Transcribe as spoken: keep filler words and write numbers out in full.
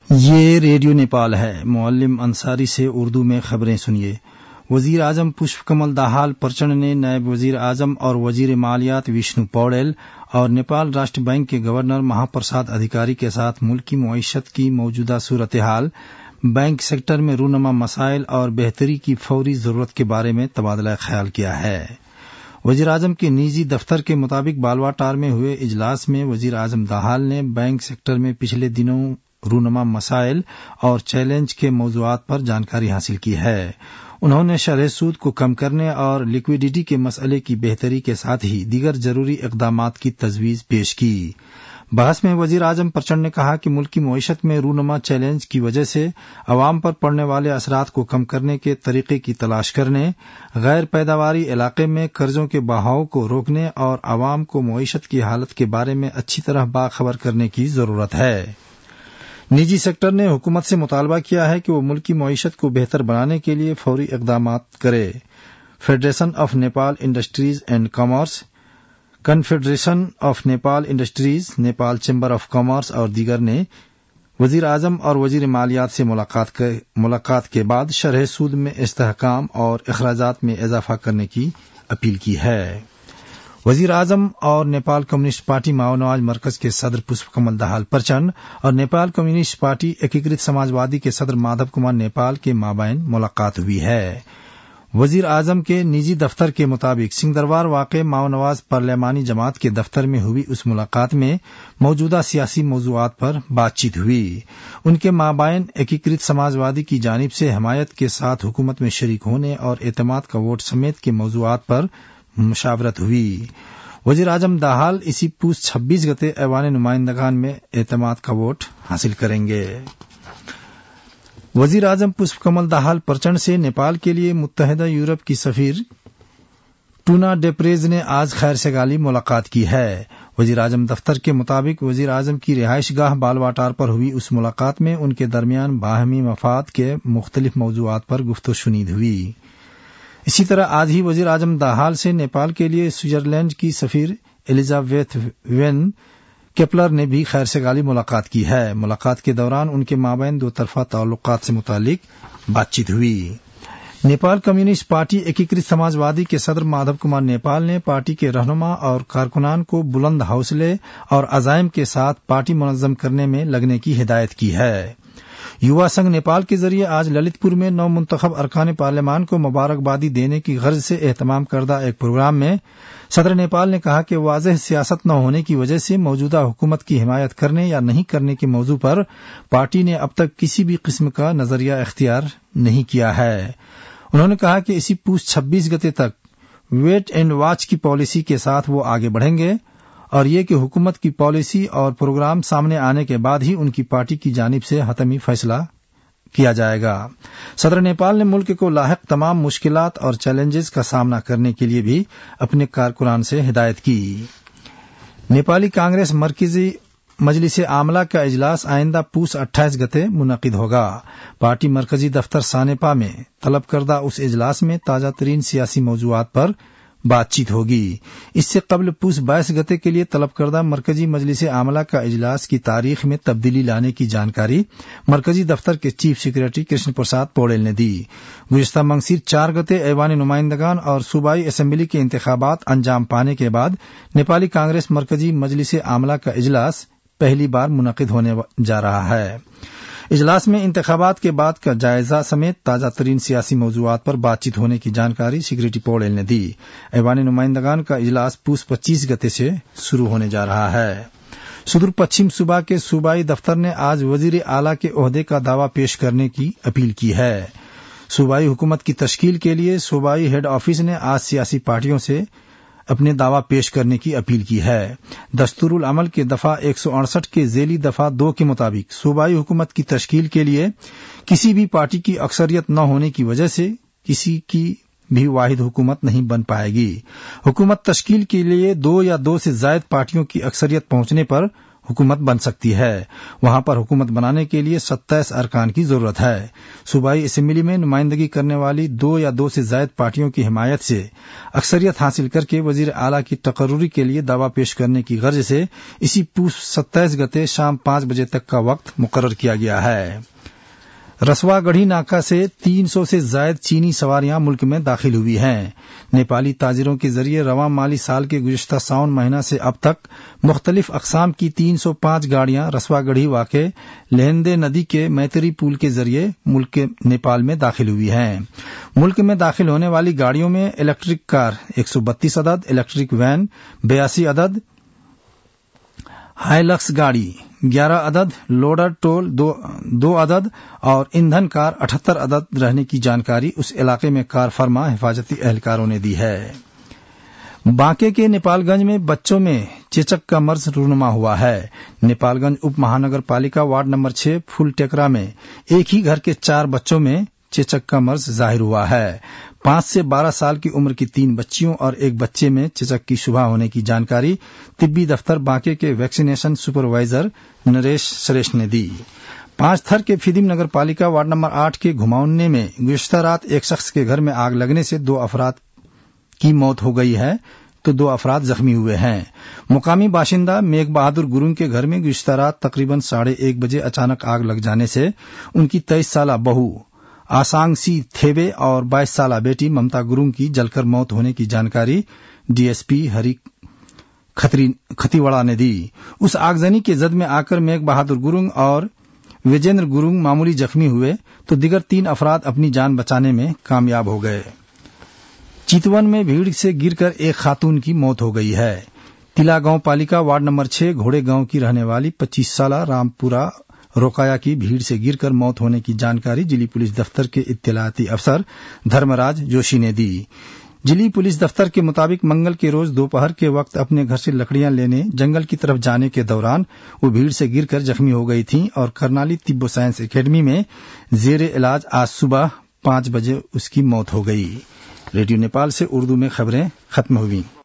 یہ ریڈیو نیپال ہے۔ معلم انصاری سے اردو میں خبریں سنیے۔ وزیر اعظم پشپ کمل دہال پرچنڈ نے نائب وزیر اعظم اور وزیر مالیات وشنو پوڑیل اور نیپال راشٹر بینک کے گورنر مہا پرساد ادھیکاری کے ساتھ ملکی معیشت کی موجودہ صورتحال، بینک سیکٹر میں رونما مسائل اور بہتری کی فوری ضرورت کے بارے میں تبادلہ خیال کیا ہے۔ وزیر اعظم کے نجی دفتر کے مطابق بالواٹار میں ہوئے اجلاس میں وزیر اعظم دہال نے بینک سیکٹر میں پچھلے دنوں رونما مسائل اور چیلنج کے موضوعات پر جانکاری حاصل کی ہے۔ انہوں نے شرح سود کو کم کرنے اور لیکوڈیٹی کے مسئلے کی بہتری کے ساتھ ہی دیگر ضروری اقدامات کی تجویز پیش کی۔ بحث میں وزیر اعظم پرچنڈ نے کہا کہ ملکی معیشت میں رونما چیلنج کی وجہ سے عوام پر پڑنے والے اثرات کو کم کرنے کے طریقے کی تلاش کرنے، غیر پیداواری علاقے میں قرضوں کے بہاؤ کو روکنے اور عوام کو معیشت کی حالت کے بارے میں اچھی طرح باخبر کرنے کی ضرورت ہے۔ نجی سیکٹر نے حکومت سے مطالبہ کیا ہے کہ وہ ملکی معیشت کو بہتر بنانے کے لیے فوری اقدامات کرے۔ Federation of Nepal industries and commerce, confederation of Nepal industries, Nepal chamber of commerce اور دیگر نے وزیر اعظم اور وزیر مالیات سے ملاقات کے ملاقات کے بعد شرح سود میں استحکام اور اخراجات میں اضافہ کرنے کی اپیل کی ہے۔ وزیر اعظم اور نیپال کمیونسٹ پارٹی ماونواج مرکز کے صدر پشپ کمل دہال پرچنڈ اور نیپال کمیونسٹ پارٹی ایکیکرت سماجوادی کے صدر مادھو کمار نیپال کے مابین ملاقات ہوئی ہے۔ وزیر اعظم کے نجی دفتر کے مطابق سنگدروار واقع ماونواز پارلیمانی جماعت کے دفتر میں ہوئی اس ملاقات میں موجودہ سیاسی موضوعات پر بات چیت ہوئی۔ ان کے مابین ایکیکرت سماجوادی کی جانب سے حمایت کے ساتھ حکومت میں شریک ہونے اور اعتماد کا ووٹ سمیت کے موضوعات پر مشاورت ہوئی۔ وزیر اعظم دہال اسی پوس چھبیس گتے ایوان نمائندگان میں اعتماد کا ووٹ حاصل کریں گے۔ وزیر اعظم پشپ کمل دہال پرچنڈ سے نیپال کے لیے متحدہ یورپ کی سفیر ٹونا ڈیپریز نے آج خیر سگالی ملاقات کی ہے۔ وزیر اعظم دفتر کے مطابق وزیر اعظم کی رہائش گاہ بالواٹار پر ہوئی اس ملاقات میں ان کے درمیان باہمی مفاد کے مختلف موضوعات پر گفت و شنید ہوئی۔ اسی طرح آج ہی وزیر اعظم دہال سے نیپال کے لیے سوئٹزرلینڈ کی سفیر ایلزابیتھ وین کیپلر نے بھی خیر سگالی ملاقات کی ہے۔ ملاقات کے دوران ان کے مابین دو طرفہ تعلقات سے متعلق بات چیت ہوئی۔ نیپال کمیونسٹ پارٹی ایکیکرت سماجوادی کے صدر مادھو کمار نیپال نے پارٹی کے رہنما اور کارکنان کو بلند حوصلے اور عزائم کے ساتھ پارٹی منظم کرنے میں لگنے کی ہدایت کی ہے۔ یووا سنگھ نیپال کے ذریعے آج للت پور میں نو منتخب ارکان پارلیمان کو مبارکبادی دینے کی غرض سے اہتمام کردہ ایک پروگرام میں صدر نیپال نے کہا کہ واضح سیاست نہ ہونے کی وجہ سے موجودہ حکومت کی حمایت کرنے یا نہیں کرنے کے موضوع پر پارٹی نے اب تک کسی بھی قسم کا نظریہ اختیار نہیں کیا ہے۔ انہوں نے کہا کہ اسی پوس چھبیس گتے تک ویٹ اینڈ واچ کی پالیسی کے ساتھ وہ آگے بڑھیں گے اور یہ کہ حکومت کی پالیسی اور پروگرام سامنے آنے کے بعد ہی ان کی پارٹی کی جانب سے حتمی فیصلہ کیا جائے گا۔ صدر نیپال نے ملک کو لاحق تمام مشکلات اور چیلنجز کا سامنا کرنے کے لیے بھی اپنے کارکنان سے ہدایت کی۔ نیپالی کانگریس مرکزی مجلس عاملہ کا اجلاس آئندہ پوس اٹھائیس گتے منعقد ہوگا۔ پارٹی مرکزی دفتر سانیپا میں طلب کردہ اس اجلاس میں تازہ ترین سیاسی موضوعات پر بات چیت ہوگی۔ اس سے قبل پوس بائیس گتے کے لیے طلب کردہ مرکزی مجلس عاملہ کا اجلاس کی تاریخ میں تبدیلی لانے کی جانکاری مرکزی دفتر کے چیف سیکریٹری کرشن پرساد پوڑیل نے دی۔ گزشتہ منگسیر چار گتے ایوان نمائندگان اور صوبائی اسمبلی کے انتخابات انجام پانے کے بعد نیپالی کانگریس مرکزی مجلس عاملہ کا اجلاس پہلی بار منعقد ہونے جا رہا ہے۔ اجلاس میں انتخابات کے بعد کا جائزہ سمیت تازہ ترین سیاسی موضوعات پر بات چیت ہونے کی جانکاری سیکریٹری پوڑیل نے دی۔ ایوان نمائندگان کا اجلاس پوس پچیس گتے سے شروع ہونے جا رہا ہے۔ سدور پچھم صوبہ کے صوبائی دفتر نے آج وزیر اعلیٰ کے عہدے کا دعویٰ پیش کرنے کی اپیل کی ہے۔ صوبائی حکومت کی تشکیل کے لیے صوبائی ہیڈ آفس نے آج سیاسی پارٹیوں سے اپنے دعویٰ پیش کرنے کی اپیل کی ہے۔ دستور العمل کے دفعہ ایک سو اڑسٹھ کے ذیلی دفعہ دو کے مطابق صوبائی حکومت کی تشکیل کے لیے کسی بھی پارٹی کی اکثریت نہ ہونے کی وجہ سے کسی کی بھی واحد حکومت نہیں بن پائے گی۔ حکومت تشکیل کے لیے دو یا دو سے زائد پارٹیوں کی اکثریت پہنچنے پر हुकूमत बन सकती है। वहां पर हुकूमत बनाने के लिए सत्ताईस अरकान की जरूरत है। सूबाई असेंबली में नुमाइंदगी करने वाली दो या दो से ज्यादा पार्टियों की हिमायत से अक्सरियत हासिल करके वजीर आला की तकर्रुरी के लिए दावा पेश करने की गर्ज से इसी पूस सत्ताईस गते शाम पांच बजे तक का वक्त मुकर्रर किया गया है। रसवागढ़ी नाका से तीन सौ से ज्यादा चीनी सवारियां मुल्क में दाखिल हुई हैं। नेपाली ताजिरों के जरिए रवां माली साल के गुज़िश्ता सावन महीना से अब तक मुख्तलिफ अकसाम की तीन सौ पांच गाड़ियां रसवागढ़ी वाक़े लहंदे नदी के मैत्री पुल के जरिए मुल्क नेपाल में दाखिल हुई हैं। मुल्क में दाखिल होने वाली गाड़ियों में इलेक्ट्रिक कार एक सौ बत्तीस अदद, इलेक्ट्रिक वैन बयासी अदद, हाइलक्स गाड़ी ग्यारह अदद, लोडर टोल दो, दो अदद और ईंधन कार अठहत्तर अदद रहने की जानकारी उस इलाके में कार फरमा हिफाजती एहलकारों ने दी है। बांके के नेपालगंज में बच्चों में चेचक का मर्ज रूनुमा हुआ है। नेपालगंज उप महानगर पालिका वार्ड नंबर छह फुल टेकरा में एक ही घर के चार बच्चों में चेचक का मर्ज जाहिर हुआ है। पांच से बारह साल की उम्र की तीन बच्चियों और एक बच्चे में चेचक की शुबा होने की जानकारी तिब्बी दफ्तर बांके के वैक्सीनेशन सुपरवाइजर नरेश श्रेष्ठ ने दी। पांच थर के फिदिम नगर पालिका वार्ड नंबर आठ के घुमावने में गुज़िश्ता रात एक शख्स के घर में आग लगने से दो अफराद की मौत हो गई है तो दो अफराद जख्मी हुए हैं। मुकामी बाशिंदा मेघ बहादुर गुरुंग के घर में गुज़िश्ता रात तकरीबन साढ़े एक बजे अचानक आग लग जाने से उनकी तेईस साल बहू आसांगसी थेबे और बाईस साल बेटी ममता गुरुंग की जलकर मौत होने की जानकारी डीएसपी हरि खतीवड़ा ने दी। उस आगजनी के जद में आकर मेघ बहादुर गुरुंग और विजेंद्र गुरुंग मामूली जख्मी हुए तो दिगर तीन अफराद अपनी जान बचाने में कामयाब हो गए। चितवन में भीड़ से गिरकर एक खातून की मौत हो गई है। तिला गांव पालिका वार्ड नंबर छह घोड़े गांव की रहने वाली पच्चीस साल रामपुरा रोकाया की भीड़ से गिरकर मौत होने की जानकारी जिली पुलिस दफ्तर के इत्तलाती अफसर धर्मराज जोशी ने दी। जिली पुलिस दफ्तर के मुताबिक मंगल के रोज दोपहर के वक्त अपने घर से लकड़ियां लेने जंगल की तरफ जाने के दौरान वो भीड़ से गिरकर जख्मी हो गई थीं और करनाली तिब्बो साइंस एकेडमी में जेरे इलाज आज सुबह पांच बजे उसकी मौत हो गई। रेडियो नेपाल से उर्दू में खबरें खत्म हुई।